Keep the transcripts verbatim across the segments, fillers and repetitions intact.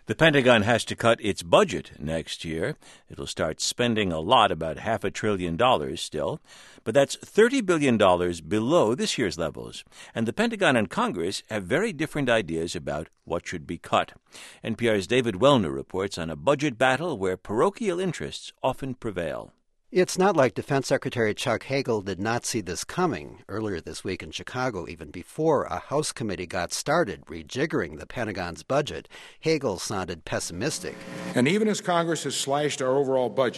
The Pentagon has to cut its budget next year. It'll start spending a lot, about half a trillion dollars still. But that's thirty billion dollars below this year's levels. And the Pentagon and Congress have very different ideas about what should be cut. N P R's David Wellner reports on a budget battle where parochial interests often prevail. It's not like Defense Secretary Chuck Hagel did not see this coming. Earlier this week in Chicago, even before a House committee got started rejiggering the Pentagon's budget, Hagel sounded pessimistic. And even as Congress has slashed our overall budget,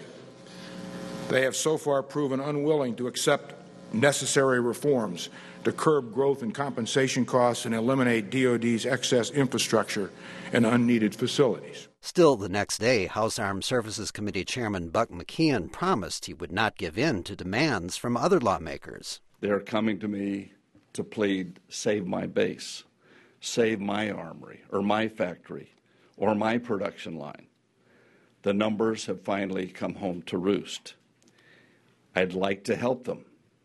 they have so far proven unwilling to accept necessary reforms to curb growth in compensation costs and eliminate D O D's excess infrastructure and unneeded facilities. Still, the next day, House Armed Services Committee Chairman Buck McKeon promised he would not give in to demands from other lawmakers. They're coming to me to plead, save my base, save my armory, or my factory, or my production line. The numbers have finally come home to roost. I'd like to help them,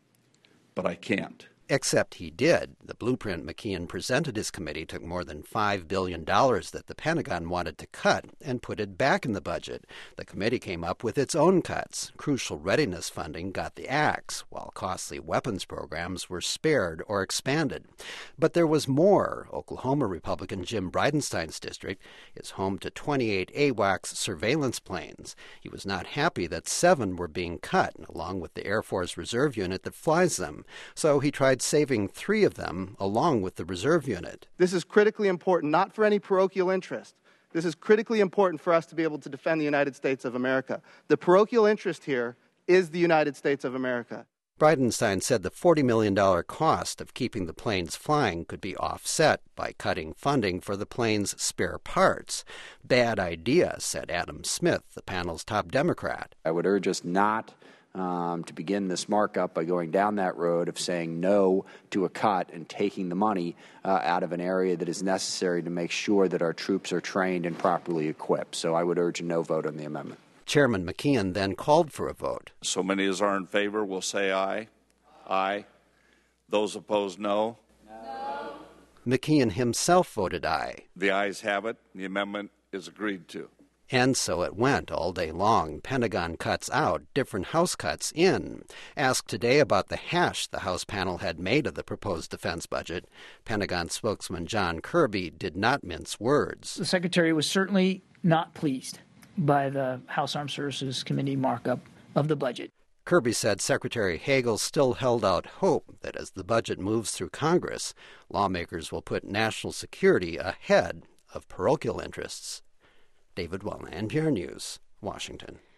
but I can't. Except he did. The blueprint McKeon presented his committee took more than five billion dollars that the Pentagon wanted to cut and put it back in the budget. The committee came up with its own cuts. Crucial readiness funding got the axe, while costly weapons programs were spared or expanded. But there was more. Oklahoma Republican Jim Bridenstine's district is home to twenty-eight AWACS surveillance planes. He was not happy that seven were being cut, along with the Air Force Reserve unit that flies them. So he tried saving three of them along with the reserve unit. This is critically important, not for any parochial interest. This is critically important for us to be able to defend the United States of America. The parochial interest here is the United States of America. Bridenstine said the forty million dollars cost of keeping the planes flying could be offset by cutting funding for the plane's spare parts. Bad idea, said Adam Smith, the panel's top Democrat. I would urge us not Um, to begin this markup by going down that road of saying no to a cut and taking the money uh, out of an area that is necessary to make sure that our troops are trained and properly equipped. So I would urge a no vote on the amendment. Chairman McKeon then called for a vote. So many as are in favor will say aye. Aye. Those opposed, no. No. McKeon himself voted aye. The ayes have it. The amendment is agreed to. And so it went all day long. Pentagon cuts out, different House cuts in. Asked today about the hash the House panel had made of the proposed defense budget, Pentagon spokesman John Kirby did not mince words. The Secretary was certainly not pleased by the House Armed Services Committee markup of the budget. Kirby said Secretary Hagel still held out hope that as the budget moves through Congress, lawmakers will put national security ahead of parochial interests. David Wellner, N P R News, Washington.